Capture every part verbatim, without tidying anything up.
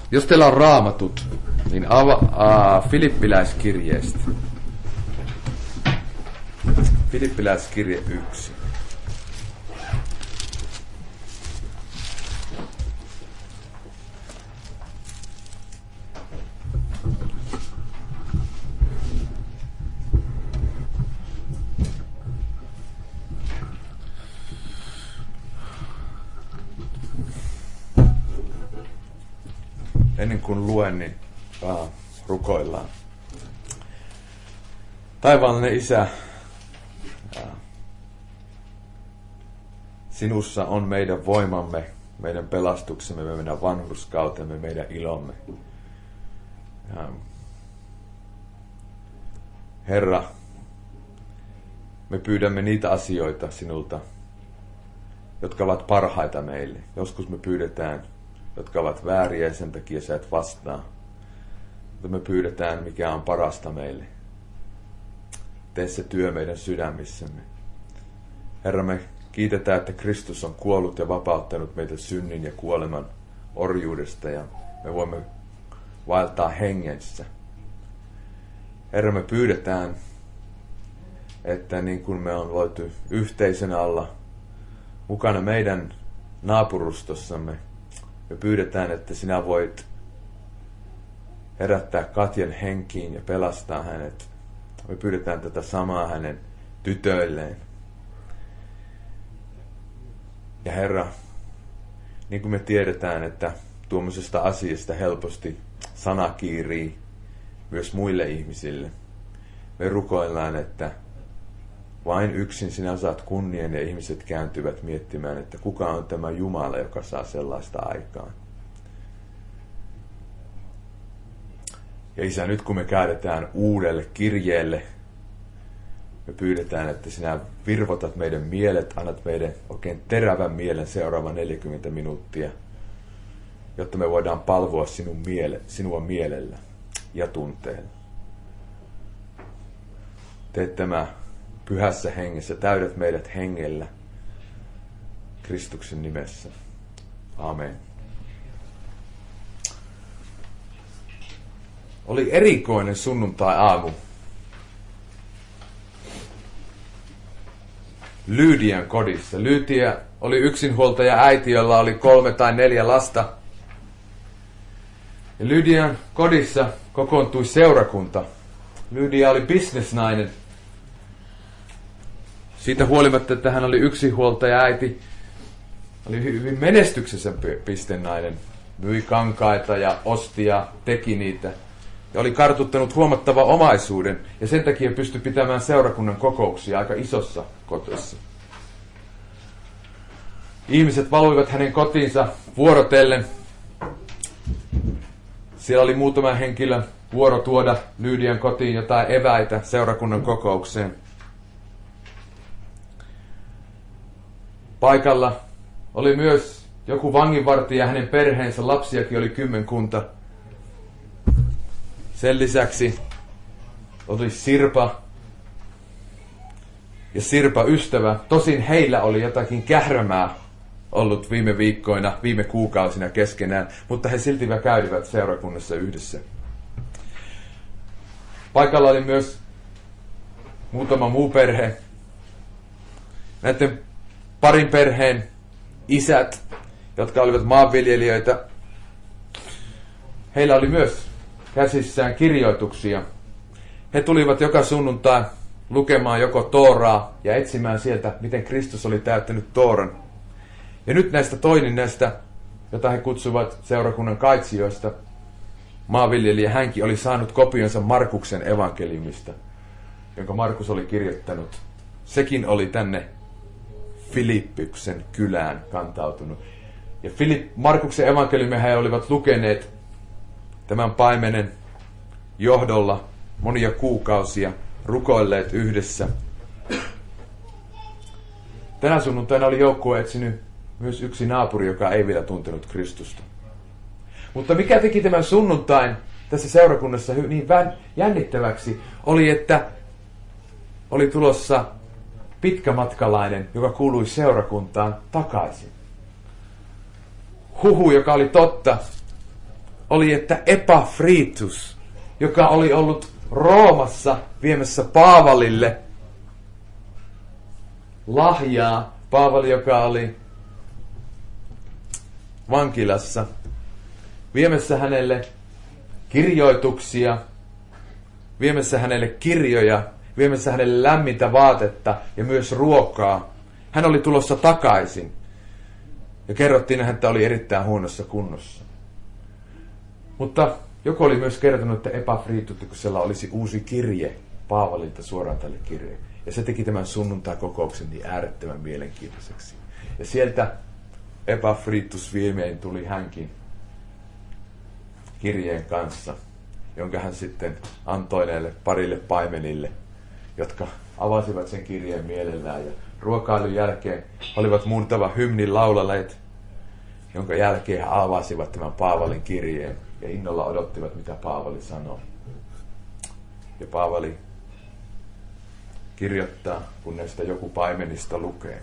Jos teillä on raamatut, niin ava, uh, Filippiläiskirjeestä. Filippiläiskirje yksi. Ennen kuin luen, niin ah, rukoillaan. Taivaallinen Isä, ah, sinussa on meidän voimamme, meidän pelastuksemme, meidän vanhurskautemme, meidän ilomme. Ja, Herra, me pyydämme niitä asioita sinulta, jotka ovat parhaita meille. Joskus me pyydetään, jotka ovat vääriä ja sen takia sä et vastaa. Mutta me pyydetään, mikä on parasta meille. Tee se työ meidän sydämissämme. Herra, me kiitetään, että Kristus on kuollut ja vapauttanut meitä synnin ja kuoleman orjuudesta ja me voimme vaeltaa hengessä. Herra, me pyydetään, että niin kuin me on voitu yhteisön alla mukana meidän naapurustossamme, me pyydetään, että sinä voit herättää Katjan henkiin ja pelastaa hänet. Me pyydetään tätä samaa hänen tytöilleen. Ja Herra, niin kuin me tiedetään, että tuommoisesta asiasta helposti sana kiirii myös muille ihmisille. Me rukoillaan, että vain yksin sinä saat kunnian ja ihmiset kääntyvät miettimään, että kuka on tämä Jumala, joka saa sellaista aikaan. Ja Isä, nyt kun me käydetään uudelle kirjeelle, me pyydetään, että sinä virvotat meidän mielet, annat meidän oikein terävän mielen seuraavan neljäkymmentä minuuttia, jotta me voidaan palvoa sinun miele, sinua mielellä ja tunteella. Teet tämä pyhässä hengessä, täydät meidät hengellä Kristuksen nimessä. Amen. Oli erikoinen sunnuntai-aamu. Lydian kodissa. Lydia oli yksinhuoltaja äiti, jolla oli kolme tai neljä lasta. Ja Lydian kodissa kokoontui seurakunta. Lydia oli bisnesnainen. Siitä huolimatta, että hän oli yksinhuoltaja äiti, oli hyvin menestyksessä pistennainen. Myi kankaita ja osti ja teki niitä. Ja oli kartuttanut huomattavan omaisuuden. Ja sen takia pystyi pitämään seurakunnan kokouksia aika isossa kotossa. Ihmiset valuivat hänen kotiinsa vuorotellen. Siellä oli muutama henkilö vuoro tuoda Lydian kotiin jotain eväitä seurakunnan kokoukseen. Paikalla oli myös joku vanginvartija ja hänen perheensä, lapsiakin oli kymmenkunta. Sen lisäksi oli Sirpa ja Sirpa ystävä. Tosin heillä oli jotakin kährämää ollut viime viikkoina, viime kuukausina keskenään, mutta he silti käyvät seurakunnassa yhdessä. Paikalla oli myös muutama muu perhe. Näiden parin perheen isät, jotka olivat maanviljelijöitä, heillä oli myös käsissään kirjoituksia. He tulivat joka sunnuntai lukemaan joko Tooraa ja etsimään sieltä, miten Kristus oli täyttänyt Tooran. Ja nyt näistä toinen näistä, jota he kutsuvat seurakunnan kaitsijoista, maanviljelijä hänkin oli saanut kopionsa Markuksen evankeliumista, jonka Markus oli kirjoittanut. Sekin oli tänne Filippyksen kylään kantautunut. Ja Filip, Markuksen evankeliumia he olivat lukeneet tämän paimenen johdolla monia kuukausia, rukoilleet yhdessä. Tänä sunnuntaina oli joukkue etsinyt myös yksi naapuri, joka ei vielä tuntenut Kristusta. Mutta mikä teki tämän sunnuntain tässä seurakunnassa niin jännittäväksi, oli, että oli tulossa pitkämatkalainen, joka kuului seurakuntaan takaisin. Huhu, joka oli totta, oli, että Epafritus, joka oli ollut Roomassa viemässä Paavalille lahjaa, Paavali, joka oli vankilassa, viemässä hänelle kirjoituksia, viemässä hänelle kirjoja, viemässä hänelle lämmintä vaatetta ja myös ruokaa. Hän oli tulossa takaisin ja kerrottiin, että hän oli erittäin huonossa kunnossa. Mutta joku oli myös kertonut, että Epafrituksella olisi uusi kirje Paavalilta suoraan tälle kirje. Ja se teki tämän sunnuntai-kokouksen niin äärettömän mielenkiintoiseksi. Ja sieltä Epafritus viimein tuli hänkin kirjeen kanssa, jonka hän sitten antoi näille parille paimenille, jotka avasivat sen kirjeen mielellään. Ja ruokailun jälkeen olivat muuntava hymnin laulaleet, jonka jälkeen he avasivat tämän Paavalin kirjeen ja innolla odottivat, mitä Paavali sanoi. Ja Paavali kirjoittaa, kun näistä joku paimenista lukee.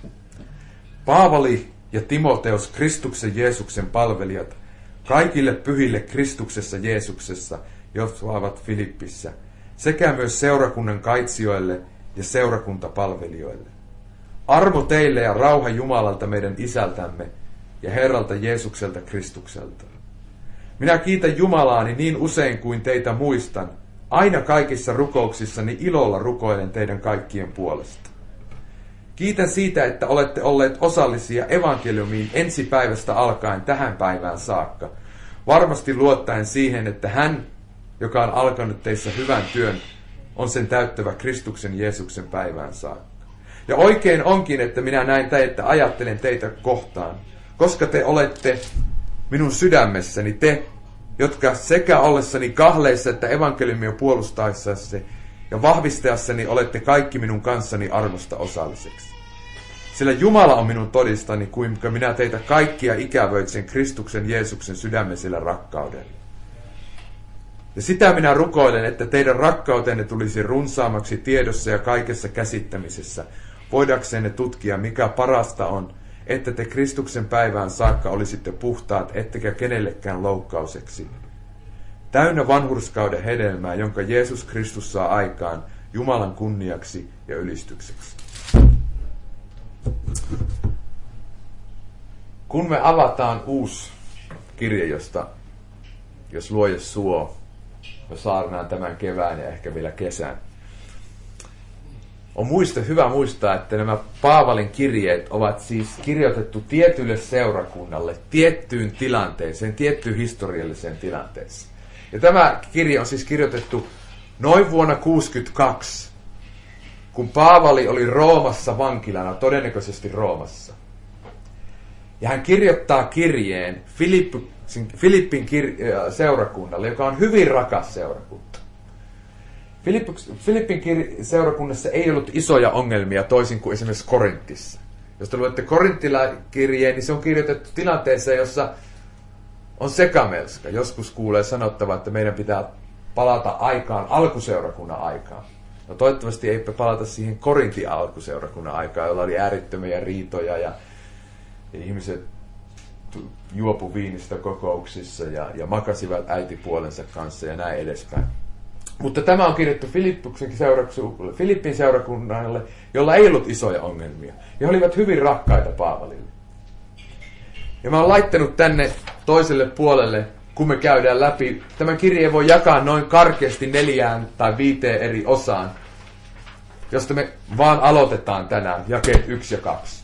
Paavali ja Timoteus, Kristuksen Jeesuksen palvelijat, kaikille pyhille Kristuksessa Jeesuksessa, jotka ovat Filippissä, sekä myös seurakunnan kaitsijoille ja seurakuntapalvelijoille. Armo teille ja rauha Jumalalta meidän Isältämme ja Herralta Jeesukselta Kristukselta. Minä kiitän Jumalaani niin usein kuin teitä muistan, aina kaikissa rukouksissani ilolla rukoilen teidän kaikkien puolesta. Kiitän siitä, että olette olleet osallisia evankeliumiin ensi päivästä alkaen tähän päivään saakka, varmasti luottaen siihen, että hän, joka on alkanut teissä hyvän työn, on sen täyttävä Kristuksen Jeesuksen päivään saakka. Ja oikein onkin, että minä näin teitä, ajattelen teitä kohtaan, koska te olette minun sydämessäni, te, jotka sekä ollessani kahleissa että evankeliumia puolustaessasi ja vahvistaessani olette kaikki minun kanssani armosta osalliseksi. Sillä Jumala on minun todistani, kuinka minä teitä kaikkia ikävöitsen Kristuksen Jeesuksen sydämesellä rakkaudella. Ja sitä minä rukoilen, että teidän rakkautenne tulisi runsaammaksi tiedossa ja kaikessa käsittämisessä, voidaksenne tutkia, mikä parasta on, että te Kristuksen päivään saakka olisitte puhtaat, ettekä kenellekään loukkauseksi. Täynnä vanhurskauden hedelmää, jonka Jeesus Kristus saa aikaan Jumalan kunniaksi ja ylistykseksi. Kun me avataan uusi kirje, josta, jos luoja suo, me saarnaan tämän kevään ja ehkä vielä kesän. On muista, hyvä muistaa, että nämä Paavalin kirjeet ovat siis kirjoitettu tietylle seurakunnalle, tiettyyn tilanteeseen, tiettyyn historialliseen tilanteeseen. Ja tämä kirje on siis kirjoitettu noin vuonna kuusikymmentäkaksi, kun Paavali oli Roomassa vankilana, todennäköisesti Roomassa. Ja hän kirjoittaa kirjeen Filippin, Filippin kir- seurakunnalle, joka on hyvin rakas seurakunta. Filippin kir- seurakunnassa ei ollut isoja ongelmia toisin kuin esimerkiksi Korintissa. Jos te luette Korinttilakirjeen, niin se on kirjoitettu tilanteeseen, jossa on sekamelska. Joskus kuulee sanottava, että meidän pitää palata aikaan, alkuseurakunnan aikaan. No toivottavasti ei palata siihen Korintin alkuseurakunnan aikaan, jolla oli äärittömiä riitoja ja, ja ihmiset juopu viinistä kokouksissa ja, ja makasivat äitipuolensa kanssa ja näin edespäin. Mutta tämä on kirjoittu Filippin seurakunnalle, jolla ei ollut isoja ongelmia. Ja he olivat hyvin rakkaita Paavalille. Ja mä oon laittanut tänne toiselle puolelle, kun me käydään läpi. Tämän kirjeen voi jakaa noin karkeasti neljään tai viiteen eri osaan, josta me vaan aloitetaan tänään, jakeet yksi ja kaksi.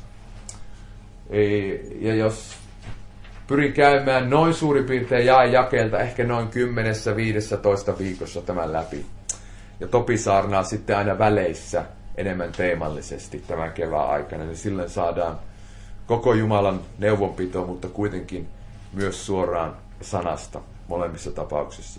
Ja jos pyrin käymään noin suurin piirtein jae jakeelta ehkä noin kymmenessä viidessätoista viikossa tämän läpi. Ja Topi saarnaa sitten aina väleissä enemmän teemallisesti tämän kevään aikana, niin silloin saadaan koko Jumalan neuvonpito, mutta kuitenkin myös suoraan sanasta molemmissa tapauksissa.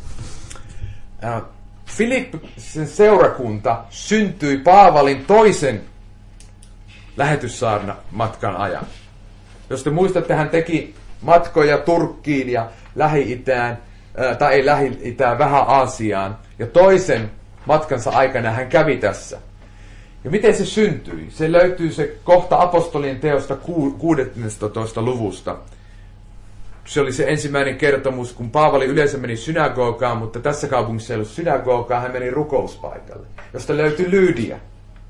Filippin seurakunta syntyi Paavalin toisen lähetyssaarna matkan ajan. Jos te muistatte, hän teki matkoja Turkkiin ja Lähi-Itään, tai ei Lähi-Itään, vähän Aasiaan. Ja toisen matkansa aikana hän kävi tässä. Ja miten se syntyi? Se löytyy se kohta apostolien teosta kuudennestatoista luvusta. Se oli se ensimmäinen kertomus, kun Paavali yleensä meni synagogaan, mutta tässä kaupungissa ei ollut synagogaa, hän meni rukouspaikalle, josta löytyi Lydia.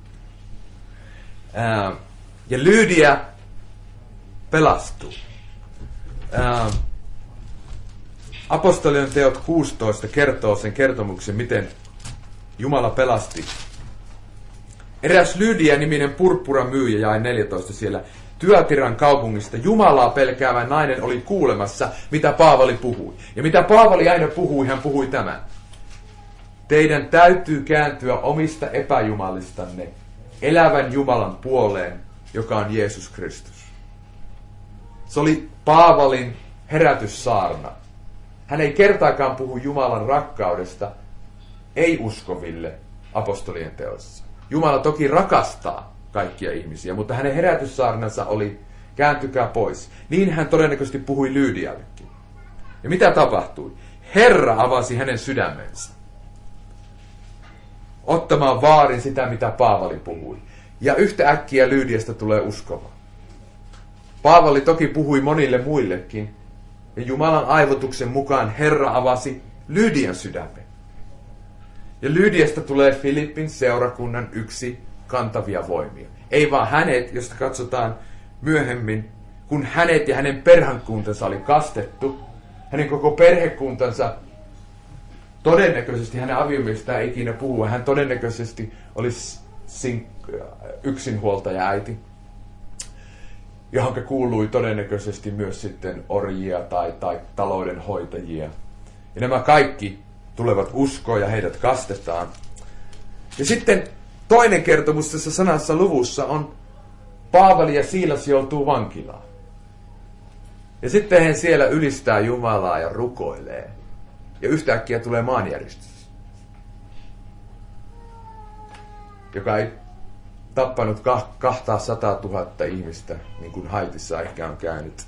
Ää, ja Lydia pelastui. Ää, Apostolien teot kuusitoista kertoo sen kertomuksen, miten Jumala pelasti. Eräs Lydia-niminen purppuramyyjä, jae neljätoista siellä, Tyatiran kaupungista Jumalaa pelkäävä nainen oli kuulemassa, mitä Paavali puhui. Ja mitä Paavali aina puhui, hän puhui tämän. Teidän täytyy kääntyä omista epäjumalistanne elävän Jumalan puoleen, joka on Jeesus Kristus. Se oli Paavalin herätyssaarna. Hän ei kertaakaan puhu Jumalan rakkaudesta ei-uskoville apostolien teossa. Jumala toki rakastaa kaikkia ihmisiä, mutta hänen herätyssaarnansa oli kääntykää pois. Niin hän todennäköisesti puhui Lydiallekin. Ja mitä tapahtui? Herra avasi hänen sydämensä ottamaan vaarin sitä, mitä Paavali puhui. Ja yhtä äkkiä Lydiasta tulee uskova. Paavali toki puhui monille muillekin, ja Jumalan aivotuksen mukaan Herra avasi Lydian sydämen. Ja Lydiasta tulee Filippin seurakunnan yksi kantavia voimia. Ei vaan hänet, josta katsotaan myöhemmin, kun hänet ja hänen perhekuntansa oli kastettu, hänen koko perhekuntansa, todennäköisesti hänen aviomiestään ei ikinä puhua, hän todennäköisesti olisi yksinhuoltaja äiti, johonka kuului todennäköisesti myös sitten orjia tai, tai taloudenhoitajia. Ja nämä kaikki tulevat uskoon ja heidät kastetaan. Ja sitten toinen kertomus tässä sanassa luvussa on Paavali ja Siilas joutuu vankilaan. Ja sitten hän siellä ylistää Jumalaa ja rukoilee. Ja yhtäkkiä tulee maanjäristys, joka ei tappanut kaksisataatuhatta ihmistä, niin kuin Haitissa ehkä on käynyt,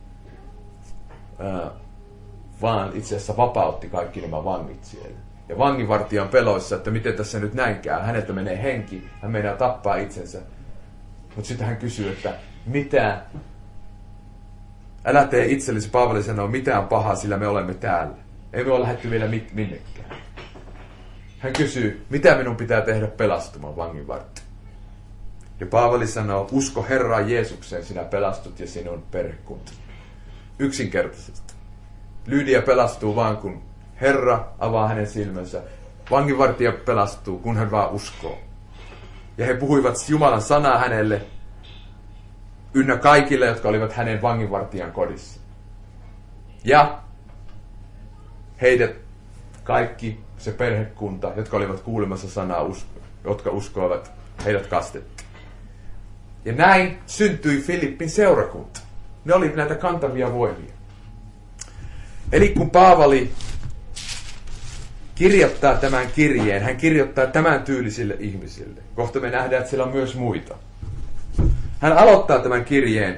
Ää, vaan itse asiassa vapautti kaikki nämä vangit siellä. Ja vanginvartija on peloissa, että miten tässä nyt näin käy. Häneltä menee henki, hän meinaa tappaa itsensä. Mutta sitten hän kysyy, että mitä? Älä tee itsellesi, Paavali sanoo, mitään pahaa, sillä me olemme täällä. Ei me ole lähdetty vielä minnekään. Hän kysyy, mitä minun pitää tehdä pelastumaan, vanginvartija. Ja Paavali sanoo, usko Herraan Jeesukseen, sinä pelastut ja sinun perhekunta. Yksinkertaisesti. Lydia pelastuu vaan, kun Herra avaa hänen silmänsä. Vanginvartija pelastuu, kun hän vaan uskoo. Ja he puhuivat Jumalan sanaa hänelle, ynnä kaikille, jotka olivat hänen vanginvartijan kodissa. Ja heidät kaikki, se perhekunta, jotka olivat kuulemassa sanaa, jotka uskoivat, heidät kastettiin. Ja näin syntyi Filippin seurakunta. Ne olivat näitä kantavia voimia. Eli kun Paavali kirjoittaa tämän kirjeen, hän kirjoittaa tämän tyylisille ihmisille. Kohta me nähdään, että siellä on myös muita. Hän aloittaa tämän kirjeen.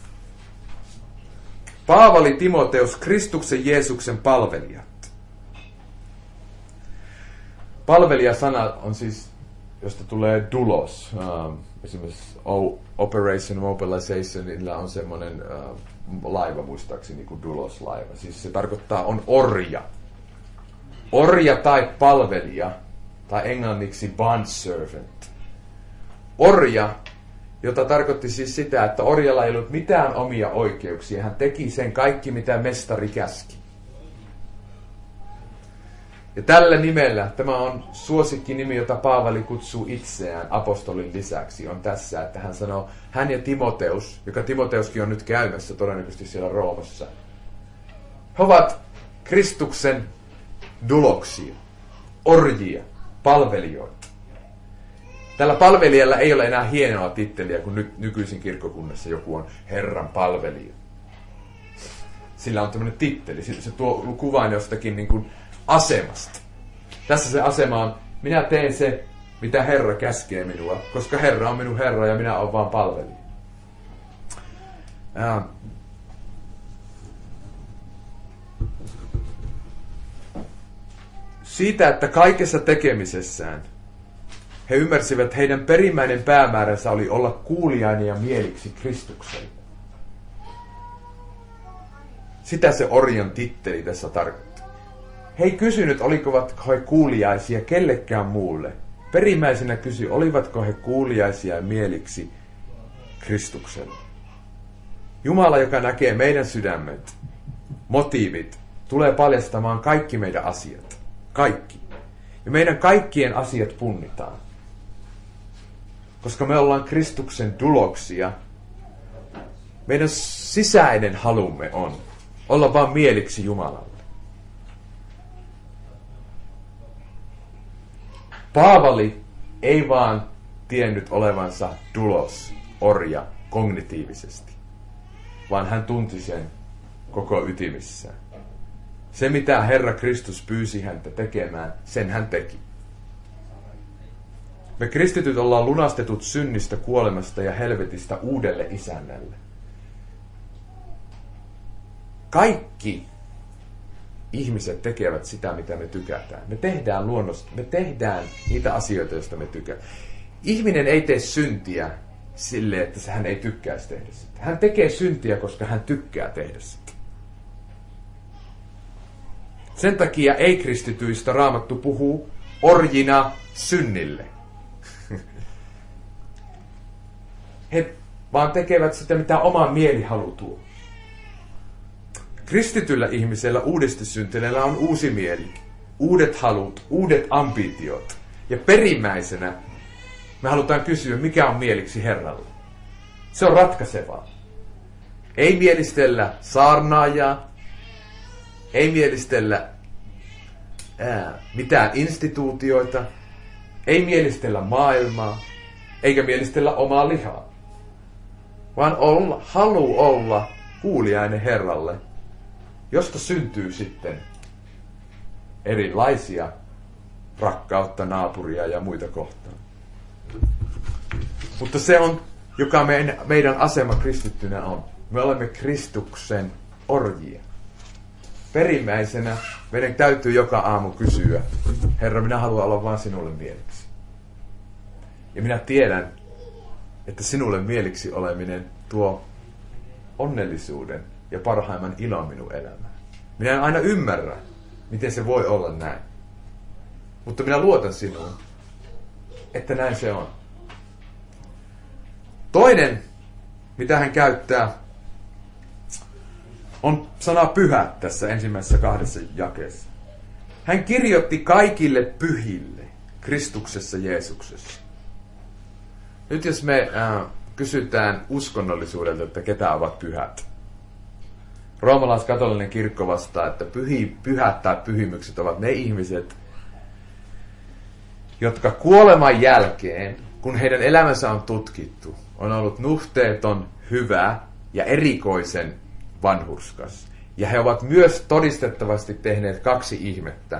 Paavali Timoteus, Kristuksen Jeesuksen palvelijat. Palvelija-sana on siis, josta tulee doulos. Uh, esimerkiksi Operation Mobilization, niillä on semmoinen uh, laiva, muistaakseni, kuin doulos-laiva. Siis se tarkoittaa, on orja. Orja tai palvelija, tai englanniksi bondservant. Orja, jota tarkoitti siis sitä, että orjalla ei ollut mitään omia oikeuksia. Hän teki sen kaikki, mitä mestari käski. Ja tällä nimellä, tämä on suosikkinimi, jota Paavali kutsuu itseään apostolin lisäksi, on tässä, että hän sanoo, hän ja Timoteus, joka Timoteuskin on nyt käymässä todennäköisesti siellä Roomassa, he ovat Kristuksen duloksia, orjia, palvelijoita. Tällä palvelijalla ei ole enää hienoa titteliä, kun ny- nykyisin kirkkokunnassa joku on Herran palvelija. Sillä on tämmöinen titteli, se tuo kuvan jostakin niin kuin asemasta. Tässä se asema on, minä teen se, mitä Herra käskee minua, koska Herra on minun Herra ja minä olen vaan palvelija. Ää. Siitä, että kaikessa tekemisessään he ymmärsivät, että heidän perimmäinen päämääränsä oli olla kuulijainen ja mieliksi Kristukselle. Sitä se orjan titteli tässä tarkoitti. He ei kysynyt, oliko he kuuliaisia kellekään muulle. Perimmäisenä kysyi, olivatko he kuuliaisia mieliksi Kristukselle. Jumala, joka näkee meidän sydämet, motiivit, tulee paljastamaan kaikki meidän asiat. Kaikki. Ja meidän kaikkien asiat punnitaan. Koska me ollaan Kristuksen tuloksia, meidän sisäinen halumme on olla vaan mieliksi Jumalalle. Paavali ei vaan tiennyt olevansa dulos, orja, kognitiivisesti, vaan hän tunti sen koko ytimissään. Se, mitä Herra Kristus pyysi häntä tekemään, sen hän teki. Me kristityt ollaan lunastetut synnistä, kuolemasta ja helvetistä uudelle isännälle. Kaikki ihmiset tekevät sitä, mitä me tykätään. Me tehdään luonnosta, me tehdään niitä asioita, joista me tykätään. Ihminen ei tee syntiä sille, että hän ei tykkäisi tehdä sitä. Hän tekee syntiä, koska hän tykkää tehdä sitä. Sen takia ei-kristityistä Raamattu puhuu orjina synnille. He vaan tekevät sitä, mitä oma mieli haluaa. Kristityllä ihmisellä, uudesti syntyneellä on uusi mieli, uudet halut, uudet ambitiot. Ja perimmäisenä me halutaan kysyä, mikä on mieliksi Herralle. Se on ratkaisevaa. Ei mielistellä saarnaajaa, ei mielistellä ää, mitään instituutioita, ei mielistellä maailmaa, eikä mielistellä omaa lihaa. Vaan olla, halu olla kuuliainen Herralle, josta syntyy sitten erilaisia rakkautta, naapuria ja muita kohtaan. Mutta se on, joka meidän, meidän asema kristittynä on. Me olemme Kristuksen orjia. Perimmäisenä meidän täytyy joka aamu kysyä, Herra, minä haluan olla vain sinulle mieliksi. Ja minä tiedän, että sinulle mieliksi oleminen tuo onnellisuuden ja parhaimman ilon minun elämään. Minä en aina ymmärrä, miten se voi olla näin. Mutta minä luotan sinuun, että näin se on. Toinen, mitä hän käyttää, on sana pyhät tässä ensimmäisessä kahdessa jakeessa. Hän kirjoitti kaikille pyhille Kristuksessa Jeesuksessa. Nyt jos me äh, kysytään uskonnollisuudelta, että ketä ovat pyhät. Roomalaiskatolinen kirkko vastaa, että pyhi, pyhät tai pyhimykset ovat ne ihmiset, jotka kuoleman jälkeen, kun heidän elämänsä on tutkittu, on ollut nuhteeton, hyvä ja erikoisen vanhurskas. Ja he ovat myös todistettavasti tehneet kaksi ihmettä.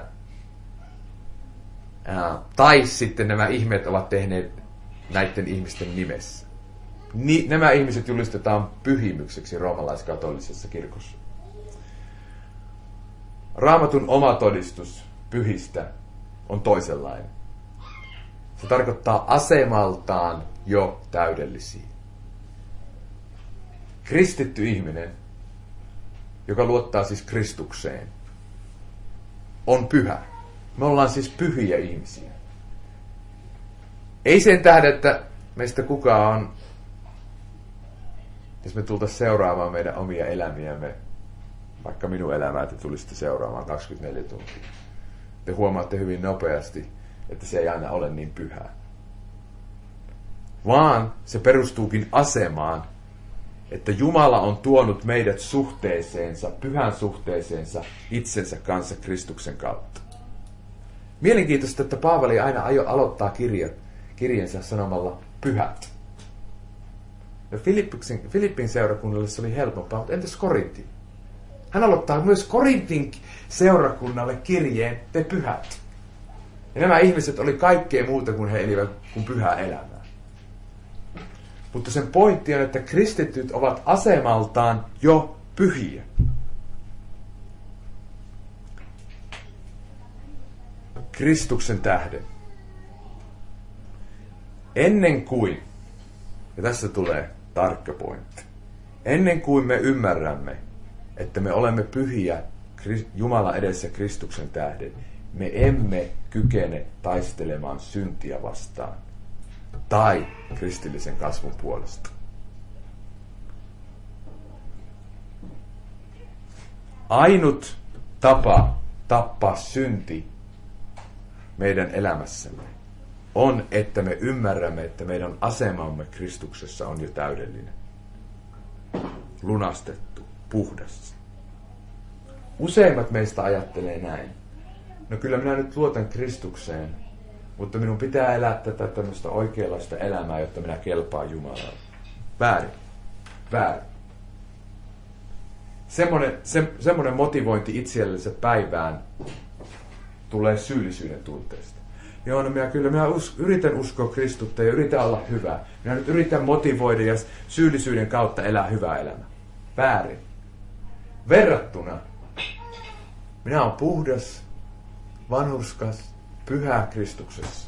Ää, tai sitten nämä ihmeet ovat tehneet näiden ihmisten nimessä. Ni, nämä ihmiset julistetaan pyhimykseksi roomalaiskatolisessa kirkossa. Raamatun oma todistus pyhistä on toisenlainen. Se tarkoittaa asemaltaan jo täydellisiä. Kristitty ihminen, joka luottaa siis Kristukseen, on pyhä. Me ollaan siis pyhiä ihmisiä. Ei sen tähden, että meistä kukaan on, jos me tultaisiin seuraamaan meidän omia elämiämme, vaikka minun elämää te tulisitte seuraamaan kaksikymmentäneljä tuntia. Te huomaatte hyvin nopeasti, että se ei aina ole niin pyhää. Vaan se perustuukin asemaan, että Jumala on tuonut meidät suhteeseensa, pyhän suhteeseensa itsensä kanssa Kristuksen kautta. Mielenkiintoista, että Paavali aina ajo aloittaa kirjat, kirjensä sanomalla pyhät. Ja Filippin, Filippin seurakunnalle se oli helpompaa, mutta entäs Korintin? Hän aloittaa myös Korintin seurakunnalle kirjeen te pyhät. Ja nämä ihmiset oli kaikkea muuta kuin he elivät kuin pyhää elämää. Mutta sen pointti on, että kristityt ovat asemaltaan jo pyhiä. Kristuksen tähden. Ennen kuin, ja tässä tulee tarkka pointti, ennen kuin me ymmärrämme, että me olemme pyhiä Jumalan edessä Kristuksen tähden. Me emme kykene taistelemaan syntiä vastaan tai kristillisen kasvun puolesta. Ainut tapa tappaa synti meidän elämässämme on, että me ymmärrämme, että meidän asemamme Kristuksessa on jo täydellinen. Lunastettu, puhdas. Useimmat meistä ajattelee näin. No kyllä minä nyt luotan Kristukseen, mutta minun pitää elää tätä tämmöistä oikeanlaista elämää, jotta minä kelpaan Jumalalle. Väärin. Väärin. Semmoinen, se, semmoinen motivointi itsellensä päivään tulee syyllisyyden tunteesta. Joo, no minä kyllä minä us, yritän uskoa Kristusta ja yritän olla hyvä. Minä nyt yritän motivoida ja syyllisyyden kautta elää hyvää elämää. Väärin. Verrattuna minä olen puhdas, vanhurskas, pyhä Kristuksessa.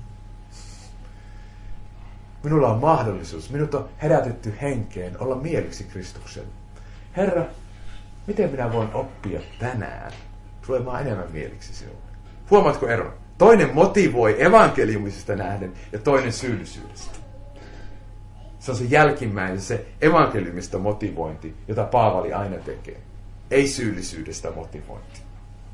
Minulla on mahdollisuus, minut on herätetty henkeen olla mieliksi Kristukselle. Herra, miten minä voin oppia tänään tulemaan enemmän mieliksi sinulle? Huomaatko eron? Toinen motivoi evankeliumisesta nähden ja toinen syyllisyydestä. Se on se jälkimmäinen, se evankeliumista motivointi, jota Paavali aina tekee. Ei syyllisyydestä motivointi.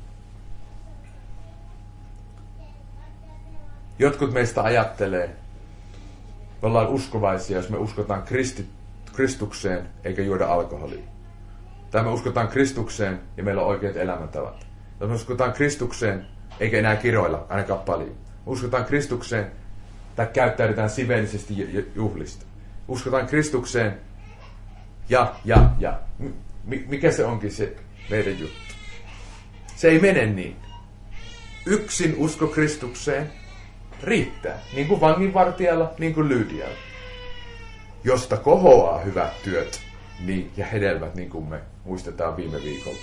Jotkut meistä ajattelee, me ollaan uskovaisia, jos me uskotaan Kristi, Kristukseen eikä juoda alkoholia. Tai me uskotaan Kristukseen ja meillä on oikeat elämäntavat. Tai me uskotaan Kristukseen eikä enää kiroilla, ainakaan paljon. Uskotaan Kristukseen tai käyttäydytään siveellisesti juhlista. Uskotaan Kristukseen ja, ja, ja. Mikä se onkin se meidän juttu? Se ei mene niin. Yksin usko Kristukseen riittää, niin kuin vanginvartijalla, niin kuin Lydialla, josta kohoaa hyvät työt niin, ja hedelmät, niin kuin me muistetaan viime viikolta.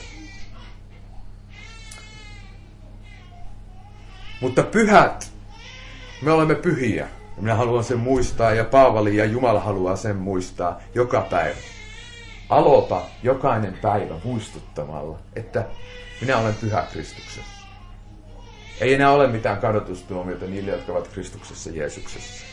Mutta pyhät, me olemme pyhiä. Minä haluan sen muistaa, ja Paavali ja Jumala haluaa sen muistaa joka päivä. Aloita jokainen päivä muistuttamalla, että minä olen pyhä Kristuksessa. Ei enää ole mitään kadotustuomiota niille, jotka ovat Kristuksessa Jeesuksessa.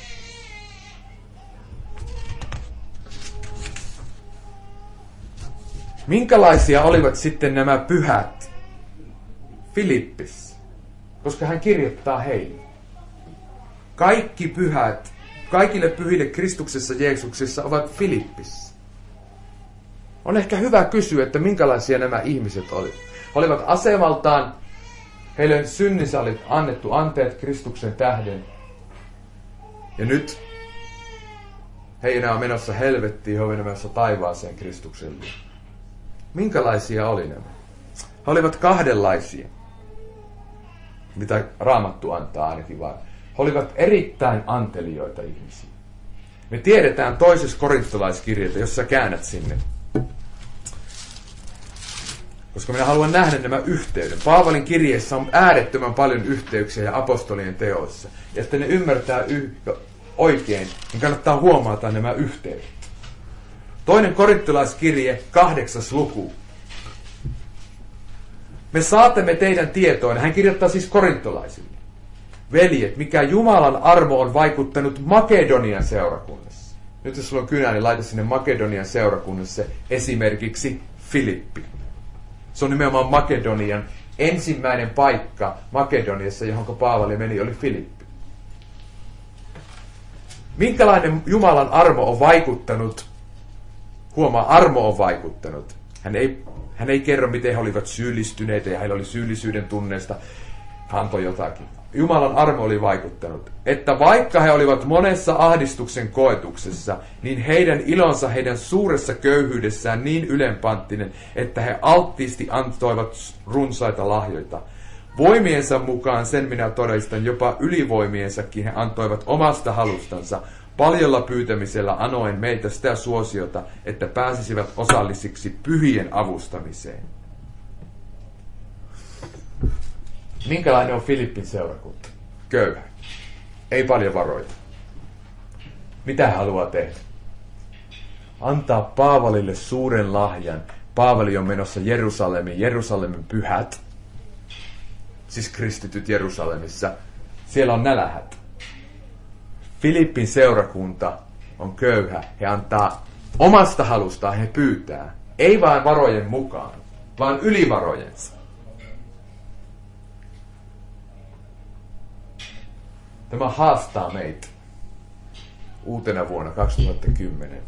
Minkälaisia olivat sitten nämä pyhät Filippissä? Koska hän kirjoittaa heille. Kaikki pyhät, kaikille pyhille Kristuksessa Jeesuksessa ovat Filippissä. On ehkä hyvä kysyä, että minkälaisia nämä ihmiset olivat. Olivat asemaltaan, heille synninsä oli annettu anteet Kristuksen tähden. Ja nyt he ei enää menossa helvettiin, he ovat menossa taivaaseen Kristukselle. Minkälaisia oli nämä? He olivat kahdenlaisia, mitä Raamattu antaa ainakin vaan. He olivat erittäin antelijoita ihmisiä. Me tiedetään toisessa korintolaiskirjeessä, jos sä käännät sinne. Koska minä haluan nähdä nämä yhteyden. Paavalin kirjeessä on äärettömän paljon yhteyksiä ja apostolien teoissa. Ja että ne ymmärtää y- oikein, niin kannattaa huomata nämä yhteydet. Toinen korintolaiskirje, kahdeksas luku. Me saatamme teidän tietoon, hän kirjoittaa siis korintolaisille. Veljet, mikä Jumalan armo on vaikuttanut Makedonian seurakunnassa. Nyt jos sulla on kynä, niin laita sinne Makedonian seurakunnassa esimerkiksi Filippi. Se on nimenomaan Makedonian ensimmäinen paikka Makedoniassa, johon Paavali meni, oli Filippi. Minkälainen Jumalan armo on vaikuttanut? Huomaa, armo on vaikuttanut. Hän ei, hän ei kerro, miten he olivat syyllistyneitä ja heillä oli syyllisyyden tunneesta. Hän antoi jotakin. Jumalan armo oli vaikuttanut, että vaikka he olivat monessa ahdistuksen koetuksessa, niin heidän ilonsa heidän suuressa köyhyydessään niin ylenpanttinen, että he alttiisti antoivat runsaita lahjoita. Voimiensa mukaan, sen minä todistan, jopa ylivoimiensakin he antoivat omasta halustansa, paljolla pyytämisellä anoen meitä sitä suosiota, että pääsisivät osallisiksi pyhien avustamiseen. Minkälainen on Filippin seurakunta? Köyhä. Ei paljon varoita. Mitä hän haluaa tehdä? Antaa Paavalille suuren lahjan, Paavali on menossa Jerusalemin, Jerusalemin pyhät, siis kristityt Jerusalemissa. Siellä on nälähät. Filippin seurakunta on köyhä. He antaa omasta halustaan, he pyytää. Ei vain varojen mukaan, vaan ylivarojensa. Tämä haastaa meitä uutena vuonna kaksituhattakymmenen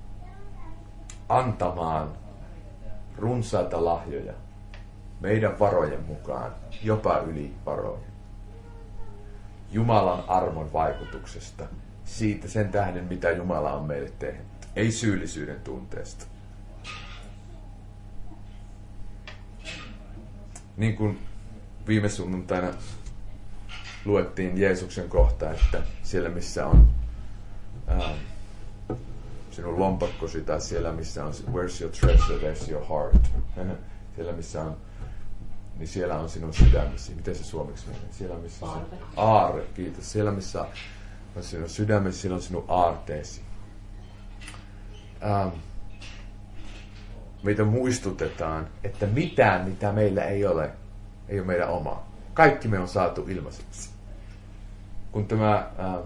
antamaan runsaita lahjoja meidän varojen mukaan, jopa yli varojen. Jumalan armon vaikutuksesta, siitä sen tähden, mitä Jumala on meille tehnyt. Ei syyllisyyden tunteesta. Niin kuin viime sunnuntaina luettiin Jeesuksen kohta, että siellä missä on ähm, sinun lompakkosi tai siellä missä on where's your treasure, there's your heart. Siellä missä on, niin siellä on sinun sydämesi. Miten se suomeksi menee? Siellä missä on aarre, kiitos. Siellä missä on sinun sydämesi, siellä on sinun aarteesi. Ähm, meitä muistutetaan, että mitään mitä meillä ei ole, ei ole meidän omaa. Kaikki me on saatu ilmaiseksi. Kun tämä, äh,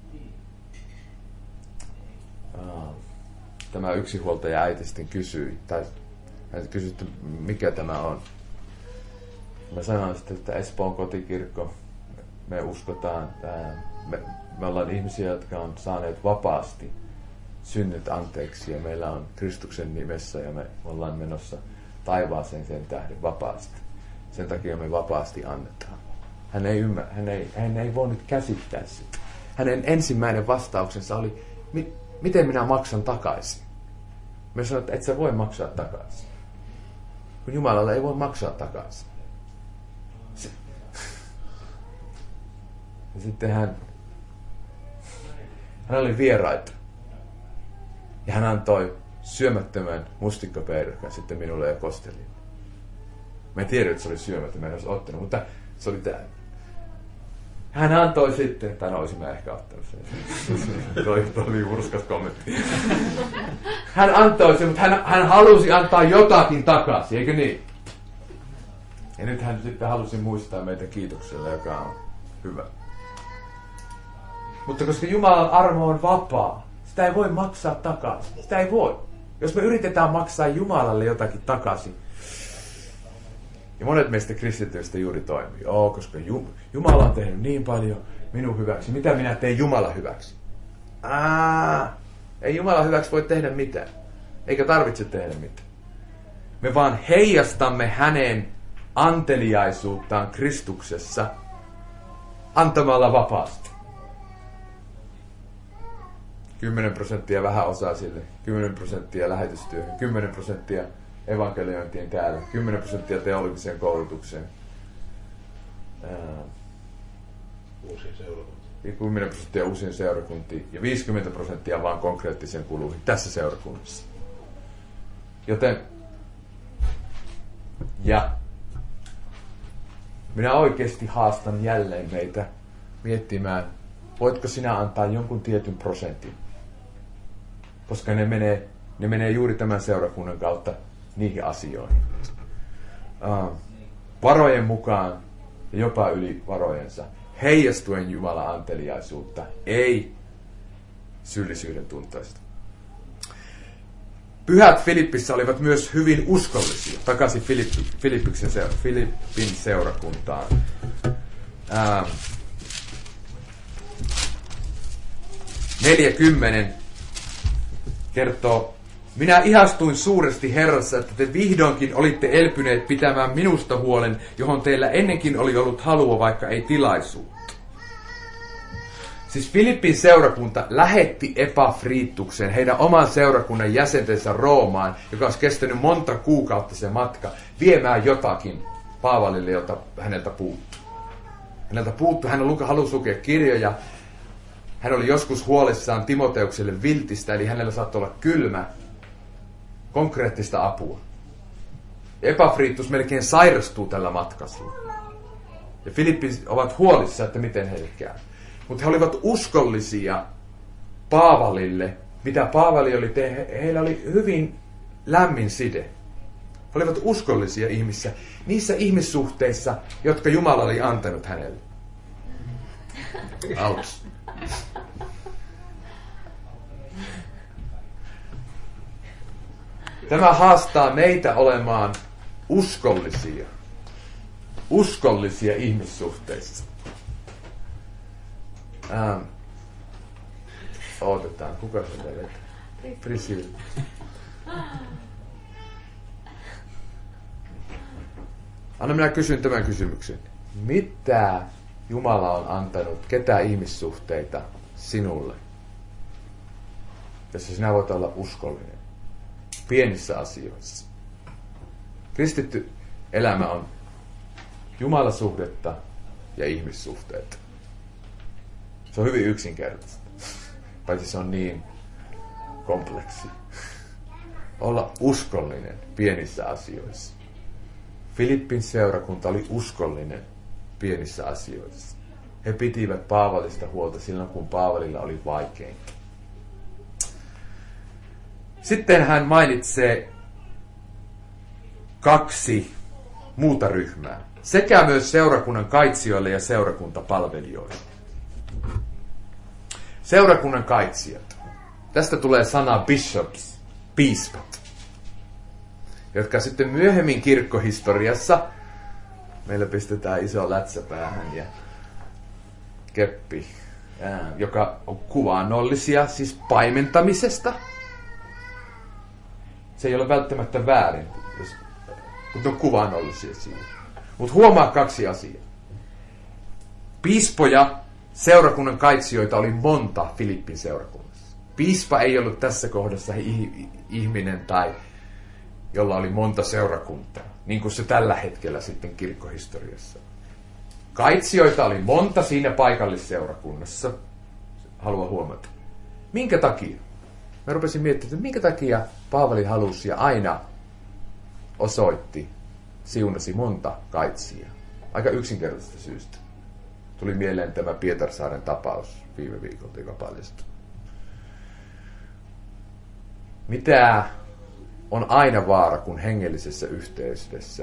äh, tämä yksinhuoltaja äiti sitten kysyi, tai hän kysyi, että mikä tämä on. Mä sanoin sitten, että Espoon kotikirkko, me uskotaan, äh, me, me ollaan ihmisiä, jotka on saaneet vapaasti synnyt anteeksi, ja meillä on Kristuksen nimessä, ja me ollaan menossa taivaaseen sen tähden vapaasti. Sen takia me vapaasti annetaan. Hän ei, ymmär, hän ei, hän ei voinut käsittää sitä. Hänen ensimmäinen vastauksensa oli, mi, miten minä maksan takaisin? Me sanoin, että et sä voi maksaa takaisin. Kun Jumalalla ei voi maksaa takaisin. Se. Ja sitten hän, hän oli vieraita. Ja hän antoi syömättömän mustikkapeirkan sitten minulle ja Kostelille. Mä en tiedä, että se oli syömätön, mä en olisi ottanut, mutta se oli tää. Hän antoi sitten, tai no olisin mä ehkä ottanut sen. Toi oli hurskas kommentti. Hän antoi sen, mutta hän, hän halusi antaa jotakin takaisin, eikö niin? Ja nyt hän sitten halusi muistaa meitä kiitoksella, joka on hyvä. Mutta koska Jumalan armo on vapaa, sitä ei voi maksaa takaisin. Sitä ei voi. Jos me yritetään maksaa Jumalalle jotakin takaisin, ja monet meistä kristityistä juuri toimii. Oo, koska Jumala on tehnyt niin paljon minun hyväksi. Mitä minä teen Jumala hyväksi? Aa, ei Jumala hyväksi voi tehdä mitään. Eikä tarvitse tehdä mitään. Me vaan heijastamme hänen anteliaisuuttaan Kristuksessa antamalla vapaasti. kymmenen prosenttia vähäosaisille, kymmenen prosenttia lähetystyöhön, kymmenen prosenttia evankeliointien täällä, kymmenen prosenttia teologiseen koulutukseen. Uusiin seurakuntiin. kymmenen prosenttia uusiin seurakuntiin ja viisikymmentä prosenttia vaan konkreettisen kuluihin tässä seurakunnassa. Joten ja minä oikeasti haastan jälleen meitä miettimään, voitko sinä antaa jonkun tietyn prosentin, koska ne menee, ne menee juuri tämän seurakunnan kautta niihin asioihin. Uh, varojen mukaan ja jopa yli varojensa, heijastuen Jumalan anteliaisuutta, ei syyllisyyden tunteesta. Pyhät Filippissä olivat myös hyvin uskollisia. Takaisin Filippi, Filippiksen seura, Filippin seurakuntaan. Uh, neljäkymmentä kertoo, minä ihastuin suuresti Herrassa, että te vihdoinkin olitte elpyneet pitämään minusta huolen, johon teillä ennenkin oli ollut halua, vaikka ei tilaisuutta. Siis Filippin seurakunta lähetti Epafrituksen, heidän oman seurakunnan jäsentensä Roomaan, joka olisi kestänyt monta kuukautta se matka, viemään jotakin Paavalille, jota häneltä puuttui. Häneltä puuttui, hän halusi lukea kirjoja. Hän oli joskus huolissaan Timoteukselle viltistä, eli hänellä saattoi olla kylmä, konkreettista apua. Epafritus melkein sairastuu tällä matkalla. Ja Filippit ovat huolissa, että miten heille käy. Mutta he olivat uskollisia Paavalille, mitä Paavali oli tehnyt. Heillä oli hyvin lämmin side. He olivat uskollisia ihmisiä niissä ihmissuhteissa, jotka Jumala oli antanut hänelle. Ouch. Tämä haastaa meitä olemaan uskollisia. Uskollisia ihmissuhteissa. Ähm. Otetaan. Kuka se teille? Priscilla. Anna minä kysyn tämän kysymyksen. Mitä Jumala on antanut, ketä ihmissuhteita sinulle, jossa sinä voit olla uskollinen pienissä asioissa? Kristitty elämä on Jumalasuhdetta ja ihmissuhteita. Se on hyvin yksinkertaista, paitsi se on niin kompleksi. Olla uskollinen pienissä asioissa. Filippin seurakunta oli uskollinen pienissä asioissa. He pitivät Paavalista huolta silloin, kun Paavalilla oli vaikeinta. Sitten hän mainitsee kaksi muuta ryhmää, sekä myös seurakunnan kaitsijoille ja seurakuntapalvelijoille. Seurakunnan kaitsijat. Tästä tulee sana bishops, piispat, jotka sitten myöhemmin kirkkohistoriassa meillä pistetään iso lätsä päähän ja keppi, ää, joka on kuvaannollisia, siis paimentamisesta. Se ei ole välttämättä väärin, jos, mutta on kuvaannollisia siinä. Mutta huomaa kaksi asiaa. Piispoja, seurakunnan kaitsijoita oli monta Filippin seurakunnassa. Piispa ei ollut tässä kohdassa ihminen tai jolla oli monta seurakuntaa, niin kuin se tällä hetkellä sitten kirkkohistoriassa. Kaitsijoita oli monta siinä paikallisseurakunnassa. Haluan huomata. Minkä takia? Mä rupesin miettimään, että minkä takia Paavali halusi ja aina osoitti, siunasi monta kaitsijaa. Aika yksinkertaisesta syystä. Tuli mieleen tämä Pietarsaaren tapaus viime viikolta, joka paljastui. Mitä on aina vaara, kun hengellisessä yhteydessä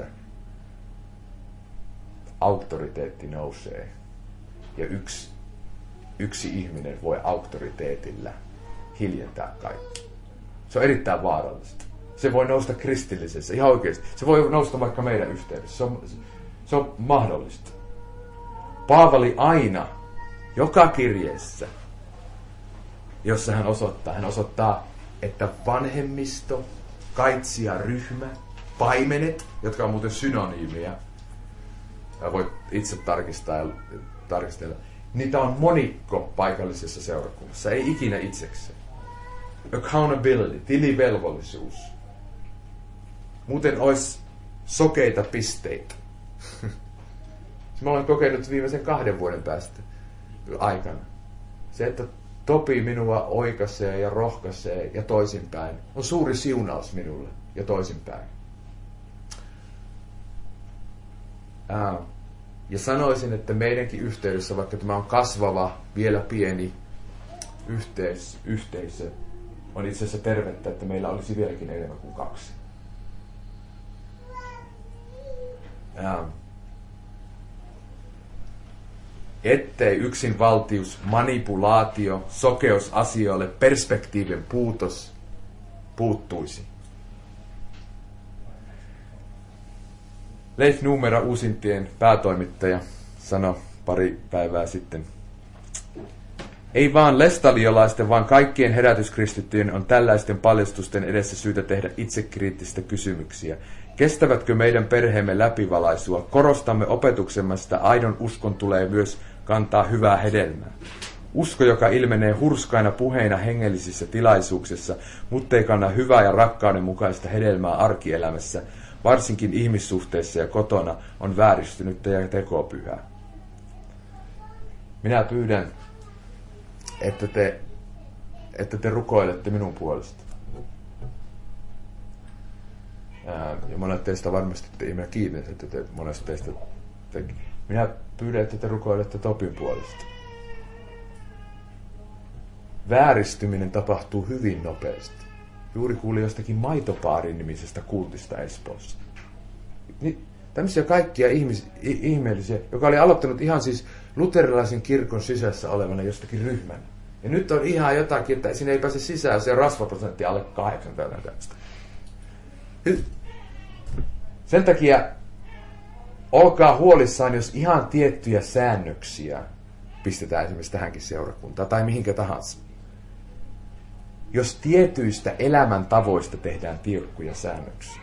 auktoriteetti nousee ja yksi, yksi ihminen voi auktoriteetilla hiljentää kaikki. Se on erittäin vaarallista. Se voi nousta kristillisessä, ihan oikeasti. Se voi nousta vaikka meidän yhteydessä. Se on, se on mahdollista. Paavali aina, joka kirjeessä, jossa hän osoittaa, hän osoittaa, että vanhemmisto, kaitsijaryhmä, paimenet, jotka on muuten synonyymiä, ja voit itse tarkistaa ja tarkistella, niitä on monikko paikallisessa seurakunnassa, ei ikinä itsekseen. Accountability, tilivelvollisuus. Muuten olisi sokeita pisteitä. Mä olen kokenut viimeisen kahden vuoden päästä aikana. Se, että Topi minua oikaisee ja rohkaisee ja toisinpäin, on suuri siunaus minulle ja toisinpäin. Ää, ja sanoisin, että meidänkin yhteydessä, vaikka tämä on kasvava, vielä pieni yhteis, yhteisö, on itse asiassa tervettä, että meillä olisi vieläkin enemmän kuin kaksi. Ää, ettei yksinvaltius, manipulaatio, sokeus asioille, perspektiivin puutos puuttuisi. Leif Numera, Uusintien päätoimittaja, sanoi pari päivää sitten: ei vaan lestaliolaisten, vaan kaikkien herätyskristittyjen on tällaisten paljastusten edessä syytä tehdä itsekriittistä kysymyksiä. Kestävätkö meidän perheemme läpivalaisua? Korostamme opetuksemmasta, aidon uskon tulee myös kantaa hyvää hedelmää. Usko, joka ilmenee hurskaina puheina hengellisissä tilaisuuksissa, mutta ei kanna hyvää ja rakkauden mukaista hedelmää arkielämässä, varsinkin ihmissuhteissa ja kotona, on vääristynyttä ja tekopyhää. Minä pyydän, että te, että te rukoilette minun puolesta. Ja monet teistä varmasti, te, minä kiitän, että te monesta teistä te, minä pyydän, että te rukoilette Topin puolesta. Vääristyminen tapahtuu hyvin nopeasti. juuri kuulin jostakin Maitopaarin nimisestä kultista Espoossa. Niin, tämmöisiä kaikkia ihmis, ihmeellisiä, joka oli aloittanut ihan siis luterilaisen kirkon sisässä olevana jostakin ryhmänä. Ja nyt on ihan jotakin, että siinä ei pääse sisään, se on rasvaprosentti alle kahdeksan tästä. Sen takia olkaa huolissaan, jos ihan tiettyjä säännöksiä pistetään esimerkiksi tähänkin seurakuntaan tai mihinkä tahansa. Jos tietyistä elämäntavoista tehdään tiukkoja säännöksiä,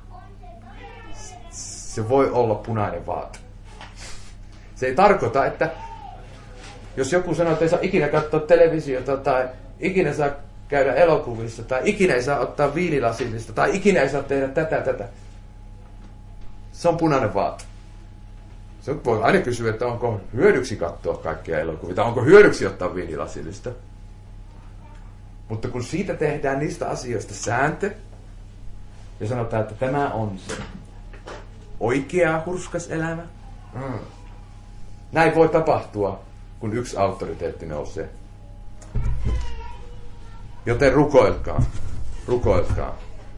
se voi olla punainen vaate. Se ei tarkoita, että jos joku sanoo, että ei saa ikinä katsoa televisiota tai ikinä saa käydä elokuvissa tai ikinä ei saa ottaa viinilasillista tai ikinä ei saa tehdä tätä, tätä. Se on punainen vaate. Se voi aina kysyä, että onko hyödyksi katsoa kaikkia elokuvia tai onko hyödyksi ottaa viinilasillista. Mutta kun siitä tehdään niistä asioista sääntö ja sanotaan, että tämä on se oikea hurskas elämä, mm. näin voi tapahtua, kun yksi auktoriteetti nousee. Joten rukoilkaa, rukoilkaa,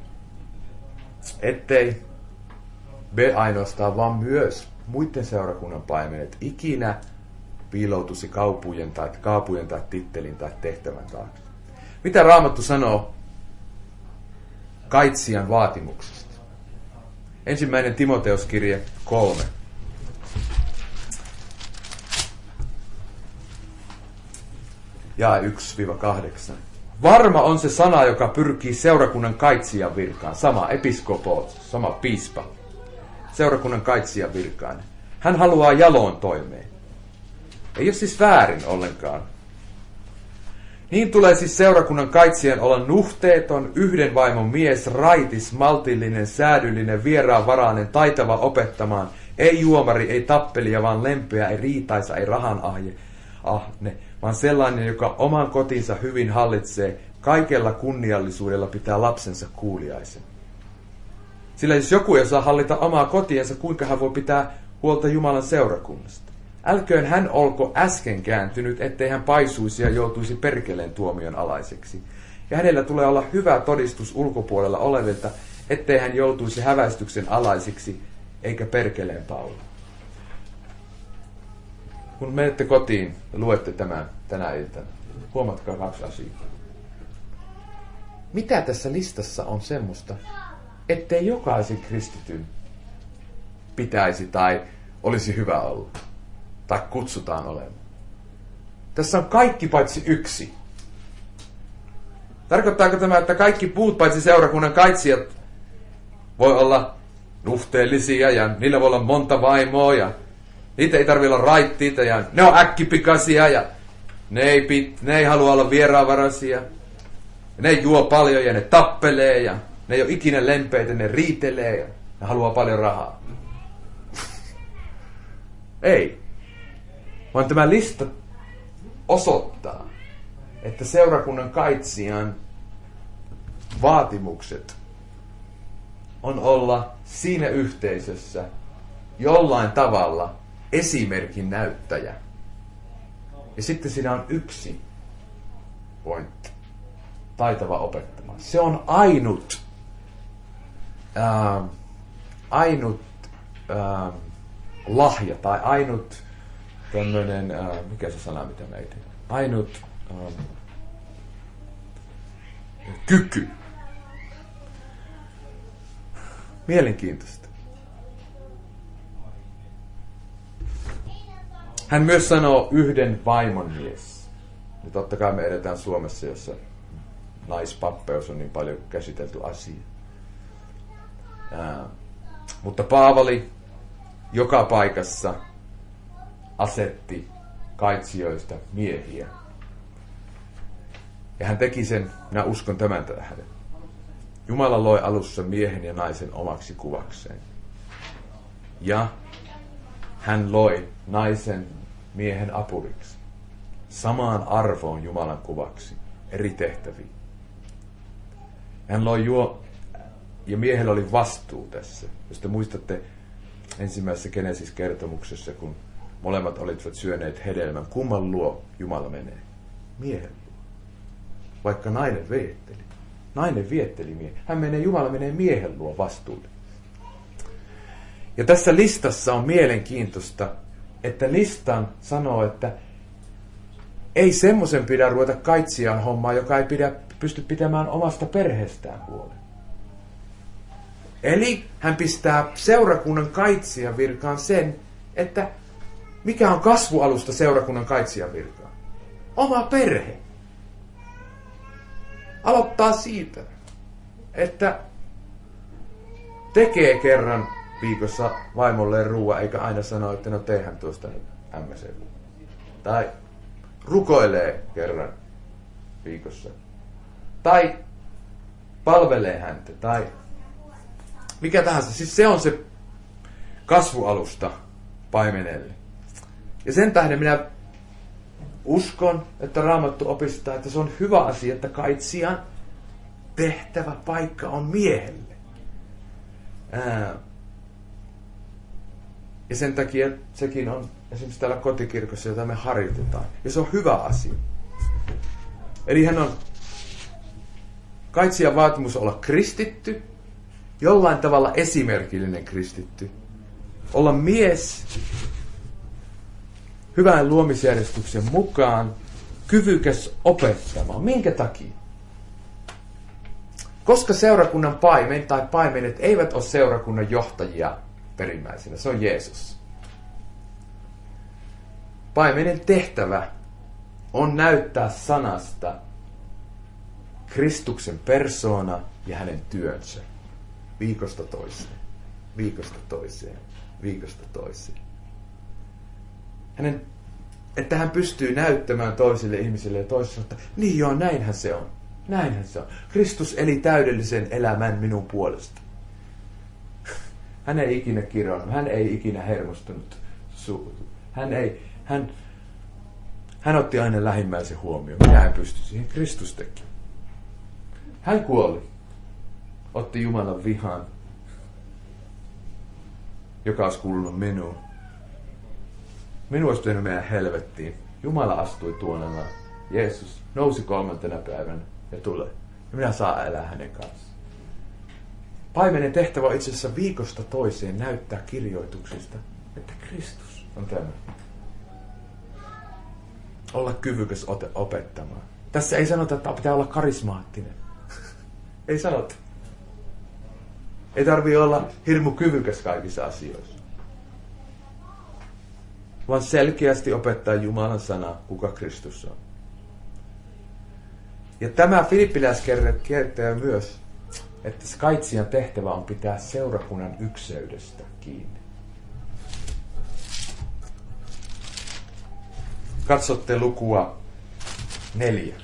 ettei me ainoastaan, vaan myös muiden seurakunnan paimenet ikinä piiloutuisi kaupujen tai, kaupujen tai tittelin tai tehtävän taakse. Mitä Raamattu sanoo kaitsijan vaatimuksesta? Ensimmäinen Timoteuskirje kolme. Ja yksi kahdeksan. Varma on se sana, joka pyrkii seurakunnan kaitsijan virkaan. Sama episkopos, sama piispa. Seurakunnan kaitsijan virkaan. Hän haluaa jaloon toimeen. Ei ole siis väärin ollenkaan. Niin tulee siis seurakunnan kaitsijan olla nuhteeton, yhden vaimon mies, raitis, maltillinen, säädyllinen, vieraanvarainen, taitava opettamaan, ei juomari, ei tappelija, vaan lempeä, ei riitaisa, ei rahan ahje, ahne, vaan sellainen, joka oman kotinsa hyvin hallitsee, kaikella kunniallisuudella pitää lapsensa kuuliaisen. Sillä jos joku ei saa hallita omaa kotiensa, kuinka hän voi pitää huolta Jumalan seurakunnasta? Älköön hän olko äsken kääntynyt, ettei hän paisuisi ja joutuisi perkeleen tuomion alaiseksi. Ja hänellä tulee olla hyvä todistus ulkopuolella olevilta, ettei hän joutuisi häväistyksen alaisiksi, eikä perkeleen paula. Kun menette kotiin ja luette tämän tänä iltana, huomatkaa kaksi asiaa. Mitä tässä listassa on semmoista, ettei jokaisen kristityn pitäisi tai olisi hyvä olla? Tai kutsutaan olemaan. Tässä on kaikki paitsi yksi. Tarkoittaako tämä, että kaikki puut paitsi seurakunnan kaitsijat voi olla nuhteellisia ja niillä voi olla monta vaimoa ja niitä ei tarvitse olla raittiita ja ne on äkkipikaisia ja ne ei, pit, ne ei halua olla vieraanvaraisia. Ne ei juo paljon ja ne tappelee ja ne ei ole ikinä lempeitä, ne riitelee ja ne haluaa paljon rahaa. Ei. Vaan tämä lista osoittaa, että seurakunnan kaitsijan vaatimukset on olla siinä yhteisössä jollain tavalla esimerkin näyttäjä. Ja sitten siinä on yksi pointti. Taitava opettamaan. Se on ainut, ää, ainut ää, lahja tai ainut tämmöinen, ää, mikä se sana, mitä meitä, ainut ää, kyky. Mielenkiintoista. Hän myös sanoo yhden vaimon mies. Ja totta kai me edetään Suomessa, jossa naispappeus on niin paljon käsitelty asia. Ää, mutta Paavali joka paikassa asetti kaitsijoista miehiä. Ja hän teki sen, minä uskon tämän tähden. Jumala loi alussa miehen ja naisen omaksi kuvakseen. Ja hän loi naisen miehen apuriksi. Samaan arvoon Jumalan kuvaksi, eri tehtäviin. Hän loi juo, ja miehellä oli vastuu tässä. Jos te muistatte ensimmäisessä Genesis-kertomuksessa, kun molemmat olivat syöneet hedelmän, kumman luo Jumala menee? Miehen luo. Vaikka nainen veetteli. Nainen vietteli miehen. Hän menee, Jumala menee miehen luo vastuulle. Ja tässä listassa on mielenkiintoista, että listan sanoo, että ei semmoisen pidä ruveta kaitsijan hommaa, joka ei pidä, pysty pitämään omasta perheestään huolen. Eli hän pistää seurakunnan kaitsijan virkaan sen, että mikä on kasvualusta seurakunnan kaitsijan virkaan? Oma perhe. Aloittaa siitä, että tekee kerran viikossa vaimolleen ruoan, eikä aina sano, että no teihän tuosta nyt ämmäsen. Tai rukoilee kerran viikossa. Tai palvelee häntä. Tai mikä tahansa. Siis se on se kasvualusta paimenelle. Ja sen tähden minä uskon, että Raamattu opistaa, että se on hyvä asia, että kaitsijan tehtävä paikka on miehelle. Ää, ja sen takia sekin on esimerkiksi täällä kotikirkossa, jota me harjoitetaan. Ja se on hyvä asia. Eli hän on kaitsijan vaatimus olla kristitty, jollain tavalla esimerkillinen kristitty. Olla mies hyvän luomisjärjestyksen mukaan, kyvykäs opettamaan. Minkä takia? Koska seurakunnan paimen tai paimenet eivät ole seurakunnan johtajia perimmäisenä. Se on Jeesus. Paimenen tehtävä on näyttää sanasta Kristuksen persoona ja hänen työnsä. Viikosta toiseen, viikosta toiseen, viikosta toiseen. Hänen, että hän pystyy näyttämään toisille ihmisille ja toisille, että niin joo, näinhän se on. Näinhän se on. Kristus eli täydellisen elämän minun puolesta. Hän ei ikinä kironnut, hän ei ikinä hermostunut. Hän ei, hän, hän otti aina lähimmäisen huomioon. Minä en pysty siihen, Kristus teki. Hän kuoli. Otti Jumalan vihan, joka olisi kuulunut minuun. Minun olisi pitänyt mennä helvettiin. Jumala astui tuonella. Jeesus nousi kolmantena päivänä ja tulee. Ja minä saan elää hänen kanssaan. Paimenen tehtävä on itse asiassa viikosta toiseen näyttää kirjoituksista, että Kristus on tämä. Olla kyvykäs opettamaan. Tässä ei sanota, että pitää olla karismaattinen. Ei sanota. Ei tarvitse olla hirmu kyvykäs kaikissa asioissa. Vaan selkeästi opettaa Jumalan sana, kuka Kristus on. Ja tämä filippiläiskertoja myös, että kaitsijan tehtävä on pitää seurakunnan ykseydestä kiinni. Katsotte lukua neljä.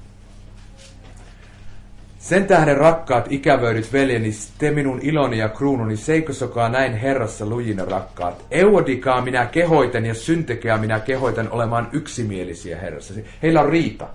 Sen tähden rakkaat ikävöidyt veljeni, te minun iloni ja kruununi, seikosokaa näin Herrassa lujina rakkaat. Eudicaa minä kehoitan ja Syntykeä minä kehoitan olemaan yksimielisiä Herrassa. Heillä on riita.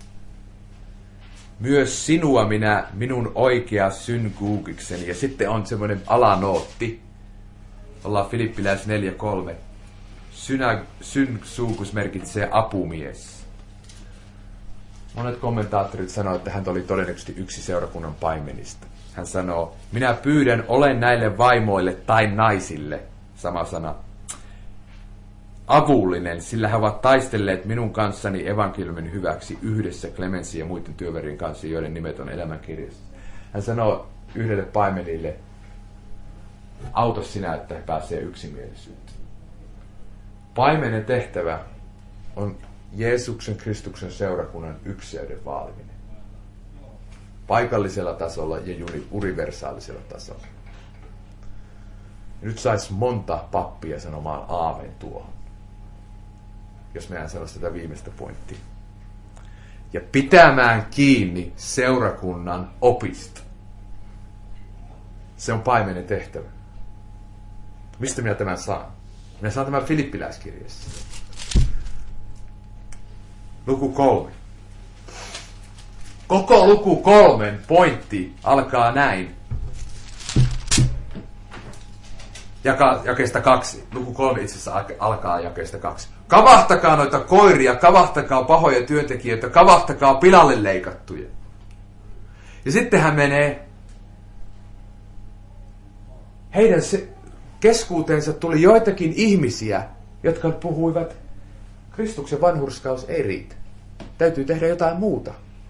Myös sinua minä minun oikea synkuukikseni. Ja sitten on semmoinen alanootti. Ollaan Filippiläis neljä kolme. Synsuukus merkitsee apumies. Monet kommentaattorit sanoivat, että hän oli todennäköisesti yksi seurakunnan paimenista. Hän sanoo, minä pyydän, olen näille vaimoille tai naisille, sama sana, avullinen, sillä he ovat taistelleet minun kanssani evankeliumin hyväksi yhdessä Clemensin ja muiden työverien kanssa, joiden nimet on elämänkirjassa. Hän sanoo yhdelle paimenille, auta sinä, että he pääsee yksimielisyyteen. Paimenen tehtävä on Jeesuksen Kristuksen seurakunnan ykseyden vaaliminen. Paikallisella tasolla ja universaalisella tasolla. Ja nyt saisi monta pappia sanomaan aamen tuohon. Jos mehän sanoisi tätä viimeistä pointtia. Ja pitämään kiinni seurakunnan opista. Se on paimenen tehtävä. Mistä minä tämän saan? Minä saan tämän Filippiläiskirjassa. Luku kolme. Koko luku kolmen pointti alkaa näin. Jaka, jakeesta kaksi. Luku kolme itse asiassa alkaa jakeesta kaksi. Kavahtakaa noita koiria, kavahtakaa pahoja työntekijöitä, kavahtakaa pilalle leikattuja. Ja sitten hän menee, heidän se, keskuuteensa tuli joitakin ihmisiä, jotka puhuivat, Kristuksen vanhurskaus ei riitä. Täytyy tehdä jotain muuta.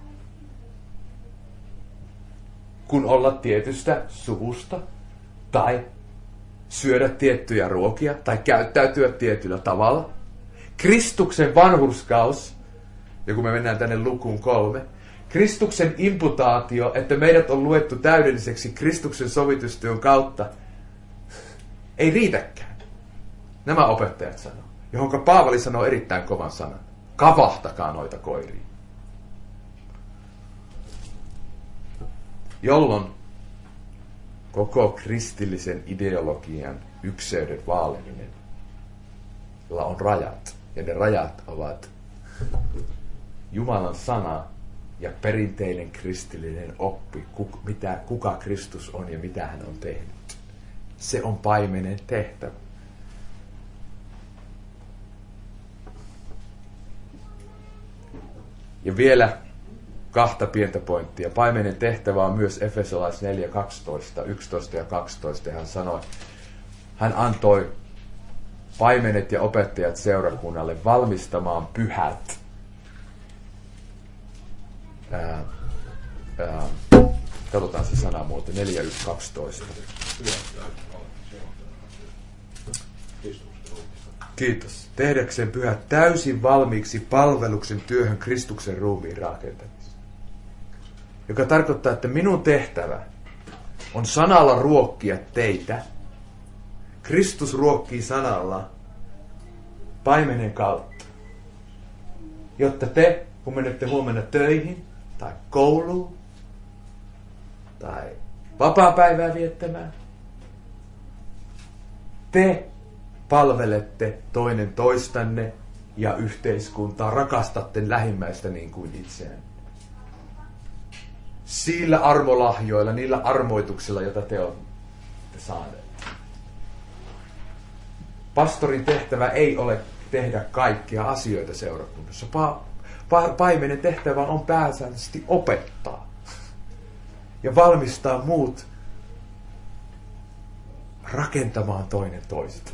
Kun olla tietystä suvusta, tai syödä tiettyjä ruokia, tai käyttäytyä tietyllä tavalla. Kristuksen vanhurskaus, ja kun me mennään tänne lukuun kolme, Kristuksen imputaatio, että meidät on luettu täydelliseksi Kristuksen sovitustyön kautta, ei riitäkään. Nämä opettajat sanoo, johonka Paavali sanoo erittäin kovan sanan. Kavahtakaa noita koiria. Jolloin koko kristillisen ideologian ykseyden vaaliminen, jolla on rajat, ja ne rajat ovat Jumalan sana ja perinteinen kristillinen oppi, mitä, kuka Kristus on ja mitä hän on tehnyt. Se on paimenen tehtävä. Ja vielä kahta pientä pointtia. Paimenen tehtävä on myös Efesolais neljä kaksitoista, yksitoista ja kaksitoista. Hän sanoi, hän antoi paimenet ja opettajat seurakunnalle valmistamaan pyhät. Ää, ää, katsotaan se sanamuoto, neljä yksi kaksitoista. Kiitos. Tehdäkseen pyhät täysin valmiiksi palveluksen työhön Kristuksen ruumiin rakentamiseen. Joka tarkoittaa, että minun tehtävä on sanalla ruokkia teitä. Kristus ruokkii sanalla paimenen kautta. Jotta te, kun menette huomenna töihin tai kouluun tai vapaapäivää viettämään, te palvelette toinen toistanne ja yhteiskuntaa, rakastatte lähimmäistä niin kuin itseään. Sillä armolahjoilla, niillä armoituksilla, joita te olette saaneet. Pastorin tehtävä ei ole tehdä kaikkia asioita seurakunnassa. Pa- pa- paimenen tehtävä on pääsääntöisesti opettaa ja valmistaa muut rakentamaan toinen toista.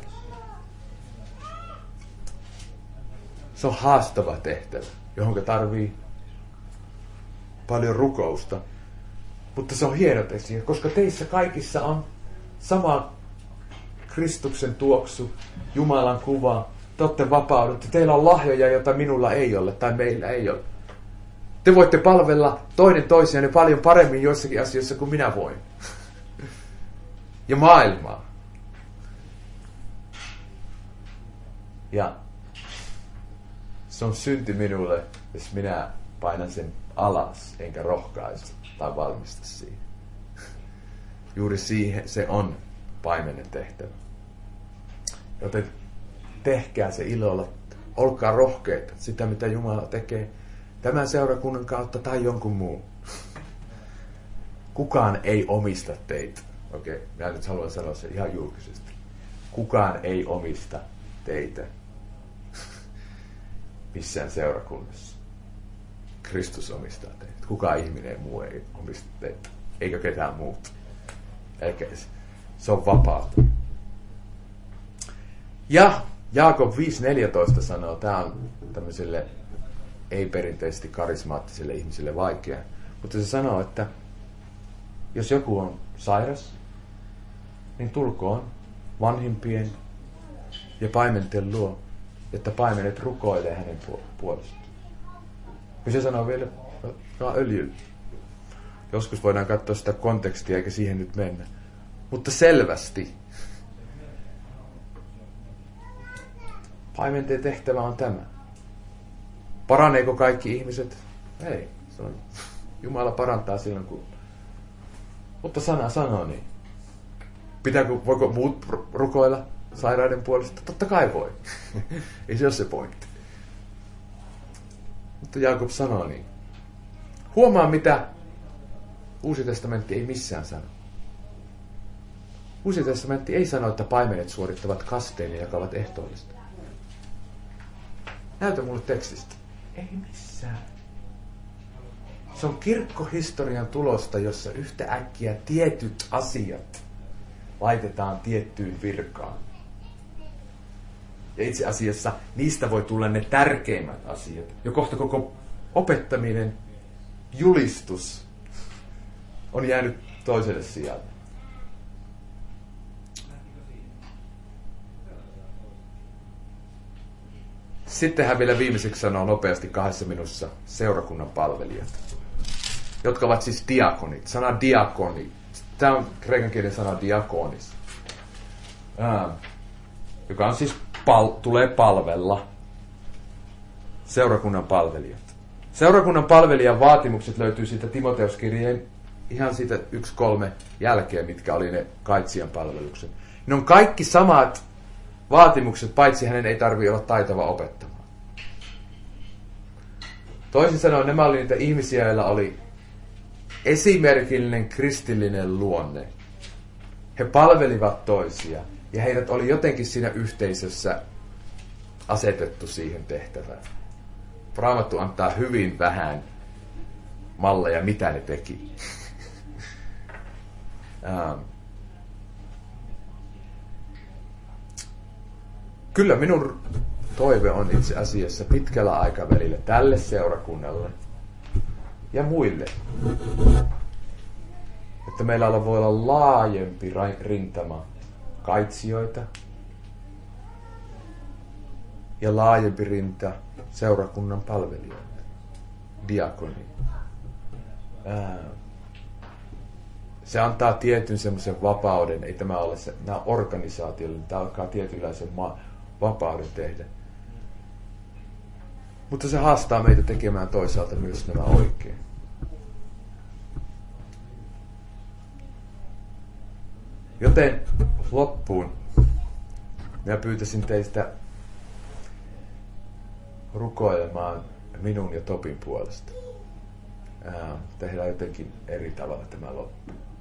Se on haastava tehtävä, johon tarvii paljon rukousta. Mutta se on hieno tekstiä, koska teissä kaikissa on sama Kristuksen tuoksu, Jumalan kuva, te olette vapauduttu. Teillä on lahjoja, joita minulla ei ole tai meillä ei ole. Te voitte palvella toinen toisianne paljon paremmin joissakin asioissa kuin minä voin. Ja maailmaa. Ja se on synti minulle, jos minä painan sen alas, enkä rohkaise tai valmista siihen. Juuri siihen se on paimenen tehtävä. Joten tehkää se ilolla, olkaa rohkeita sitä, mitä Jumala tekee tämän seurakunnan kautta tai jonkun muun. Kukaan ei omista teitä. Okei, okay, minä nyt haluan sanoa sen ihan julkisesti. Kukaan ei omista teitä missään seurakunnassa. Kristus omistaa teitä. Kukaan ihminen muu ei omista teitä. Eikä ketään muuta. Eikä se on vapaata. Ja Jaakob viisi neljätoista sanoo, tämä on tämmöiselle ei-perinteisesti karismaattiselle ihmiselle vaikea, mutta se sanoo, että jos joku on sairas, niin tulkoon vanhimpien ja paimenten luo, että paimenet rukoilee hänen puolestaan. Ja se sanoo vielä, ottaa öljyllä. Joskus voidaan katsoa sitä kontekstia, eikä siihen nyt mennä. Mutta selvästi paimenten tehtävä on tämä. Paraneeko kaikki ihmiset? Ei. Se on, Jumala parantaa silloin, kun... Mutta sana sanoo niin. Pitääkö, voiko muut rukoilla sairaiden puolesta? Totta kai voi. Ei se ole se pointti. Mutta Jaakob sanoo niin. Huomaa, mitä Uusi testamentti ei missään sano. Uusi testamentti ei sano, että paimenet suorittavat kasteen ja jakavat ehtoollista. Näytä mulle tekstistä. Ei missään. Se on kirkkohistorian tulosta, jossa yhtä äkkiä tietyt asiat laitetaan tiettyyn virkaan. Ja itse asiassa niistä voi tulla ne tärkeimmät asiat. Jo kohta koko opettaminen, julistus on jäänyt toiselle sijalle. Sitten hän vielä viimeiseksi sanoo nopeasti kahdessa minuutissa seurakunnan palvelijat, jotka ovat siis diakonit. Sana diakoni. Tämä on kreikan kielen sana diakonis, Ää, joka on siis pal- tulee palvella. Seurakunnan palvelijat. Seurakunnan palvelijan vaatimukset löytyy siitä Timoteuskirjeen ihan siitä yksi kolme jälkeen, mitkä oli ne kaitsijan palvelukset. Ne on kaikki samat vaatimukset, paitsi hänen ei tarvitse olla taitava opettamaan. Toisin sanoen nämä oli niitä ihmisiä, joilla oli esimerkillinen kristillinen luonne. He palvelivat toisia ja heidät oli jotenkin siinä yhteisössä asetettu siihen tehtävään. Raamattu antaa hyvin vähän malleja, mitä ne teki. ähm. Kyllä minun toive on itse asiassa pitkällä aikavälillä tälle seurakunnalle ja muille, että meillä voi olla laajempi rintama kaitsijoita ja laajempi rinta seurakunnan palvelijoita, diakonia. Se antaa tietyn semmoisen vapauden, ei tämä ole se, nämä organisaatioille, tämä alkaa tietynlaisen ma- vapauden tehdä. Mutta se haastaa meitä tekemään toisaalta myös nämä oikein. Joten loppuun minä pyytäisin teistä rukoilemaan minun ja Topin puolesta. Ää, tehdään jotenkin eri tavalla tämä loppu.